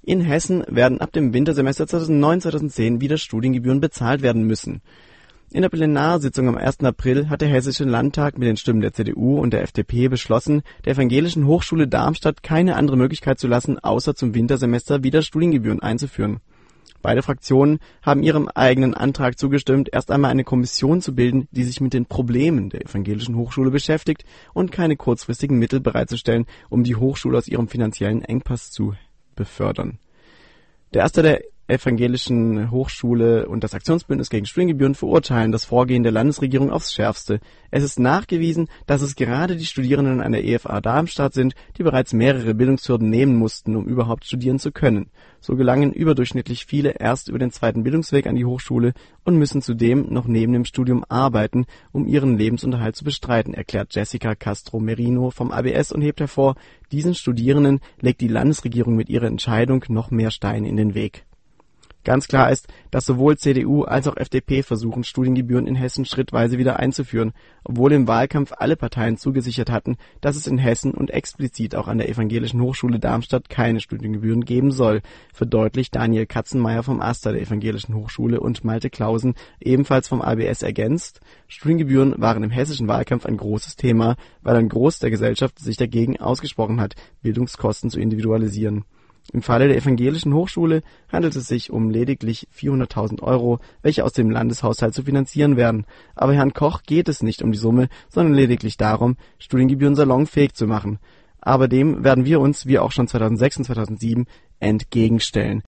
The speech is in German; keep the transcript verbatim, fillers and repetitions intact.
In Hessen werden ab dem Wintersemester zweitausendneun zweitausendzehn wieder Studiengebühren bezahlt werden müssen. In der Plenarsitzung am ersten April hat der Hessische Landtag mit den Stimmen der C D U und der F D P beschlossen, der Evangelischen Hochschule Darmstadt keine andere Möglichkeit zu lassen, außer zum Wintersemester wieder Studiengebühren einzuführen. Beide Fraktionen haben ihrem eigenen Antrag zugestimmt, erst einmal eine Kommission zu bilden, die sich mit den Problemen der Evangelischen Hochschule beschäftigt und keine kurzfristigen Mittel bereitzustellen, um die Hochschule aus ihrem finanziellen Engpass zu befördern. Der erste der Evangelischen Hochschule und das Aktionsbündnis gegen Studiengebühren verurteilen das Vorgehen der Landesregierung aufs Schärfste. Es ist nachgewiesen, dass es gerade die Studierenden an der E F A Darmstadt sind, die bereits mehrere Bildungshürden nehmen mussten, um überhaupt studieren zu können. So gelangen überdurchschnittlich viele erst über den zweiten Bildungsweg an die Hochschule und müssen zudem noch neben dem Studium arbeiten, um ihren Lebensunterhalt zu bestreiten, erklärt Jessica Castro Merino vom A B S und hebt hervor, diesen Studierenden legt die Landesregierung mit ihrer Entscheidung noch mehr Steine in den Weg. Ganz klar ist, dass sowohl C D U als auch F D P versuchen, Studiengebühren in Hessen schrittweise wieder einzuführen, obwohl im Wahlkampf alle Parteien zugesichert hatten, dass es in Hessen und explizit auch an der Evangelischen Hochschule Darmstadt keine Studiengebühren geben soll, verdeutlicht Daniel Katzenmeier vom AStA der Evangelischen Hochschule und Malte Clausen, ebenfalls vom A B S, ergänzt: Studiengebühren waren im hessischen Wahlkampf ein großes Thema, weil ein Groß der Gesellschaft sich dagegen ausgesprochen hat, Bildungskosten zu individualisieren. Im Falle der Evangelischen Hochschule handelt es sich um lediglich vierhunderttausend Euro, welche aus dem Landeshaushalt zu finanzieren werden. Aber Herrn Koch geht es nicht um die Summe, sondern lediglich darum, Studiengebühren salonfähig zu machen. Aber dem werden wir uns, wie auch schon zweitausendsechs und zweitausendsieben, entgegenstellen.